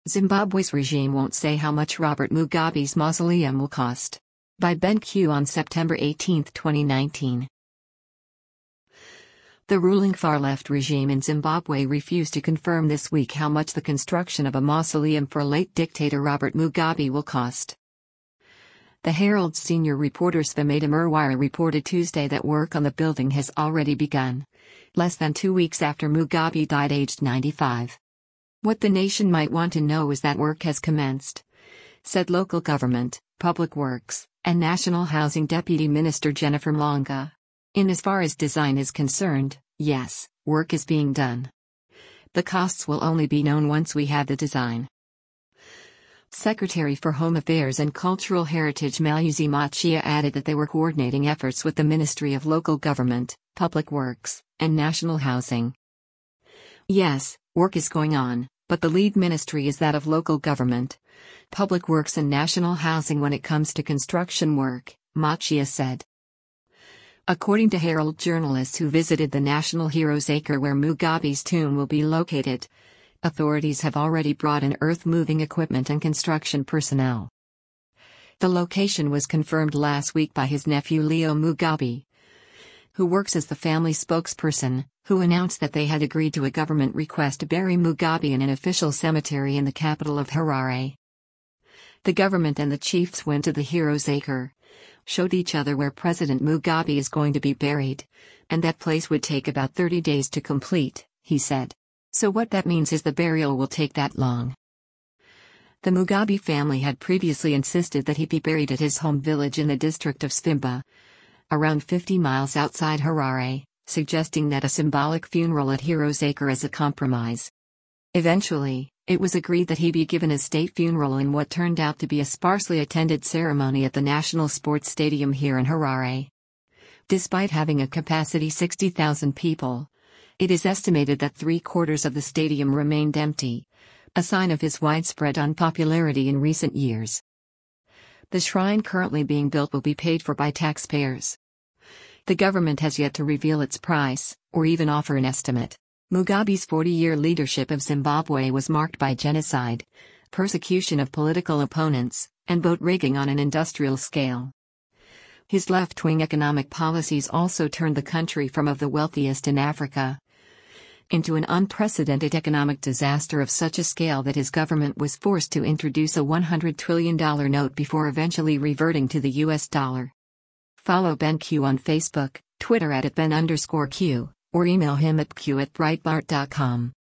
Zimbabwe's regime won't say how much Robert Mugabe's mausoleum will cost. By Ben Q on September 18, 2019. The ruling far-left regime in Zimbabwe refused to confirm this week how much the construction of a mausoleum for late dictator Robert Mugabe will cost. The Herald's senior reporter Svameda Murwara reported Tuesday that work on the building has already begun, less than 2 weeks after Mugabe died aged 95. What the nation might want to know is that work has commenced, said local government, public works, and national housing deputy minister Jennifer Mlanga. In as far as design is concerned, yes, work is being done. The costs will only be known once we have the design. Secretary for Home Affairs and Cultural Heritage Malusi Machia added that they were coordinating efforts with the Ministry of Local Government, Public Works, and National Housing. Yes, work is going on, but the lead ministry is that of Local Government, Public Works and National Housing when it comes to construction work, Machia said. According to Herald journalists who visited the National Heroes Acre where Mugabe's tomb will be located, authorities have already brought in earth-moving equipment and construction personnel. The location was confirmed last week by his nephew Leo Mugabe, who works as the family spokesperson, who announced that they had agreed to a government request to bury Mugabe in an official cemetery in the capital of Harare. The government and the chiefs went to the Heroes Acre, showed each other where President Mugabe is going to be buried, and that place would take about 30 days to complete, he said. So what that means is the burial will take that long. The Mugabe family had previously insisted that he be buried at his home village in the district of Svimba, around 50 miles outside Harare, suggesting that a symbolic funeral at Heroes Acre is a compromise. Eventually, it was agreed that he be given a state funeral in what turned out to be a sparsely attended ceremony at the National Sports Stadium here in Harare. Despite having a capacity 60,000 people, it is estimated that 3/4 of the stadium remained empty, a sign of his widespread unpopularity in recent years. The shrine currently being built will be paid for by taxpayers. The government has yet to reveal its price, or even offer an estimate. Mugabe's 40-year leadership of Zimbabwe was marked by genocide, persecution of political opponents, and vote rigging on an industrial scale. His left-wing economic policies also turned the country from of the wealthiest in Africa into an unprecedented economic disaster of such a scale that his government was forced to introduce a $100 trillion note before eventually reverting to the US dollar. Follow Ben Q on Facebook, Twitter @Ben_Q, or email him at q@breitbart.com.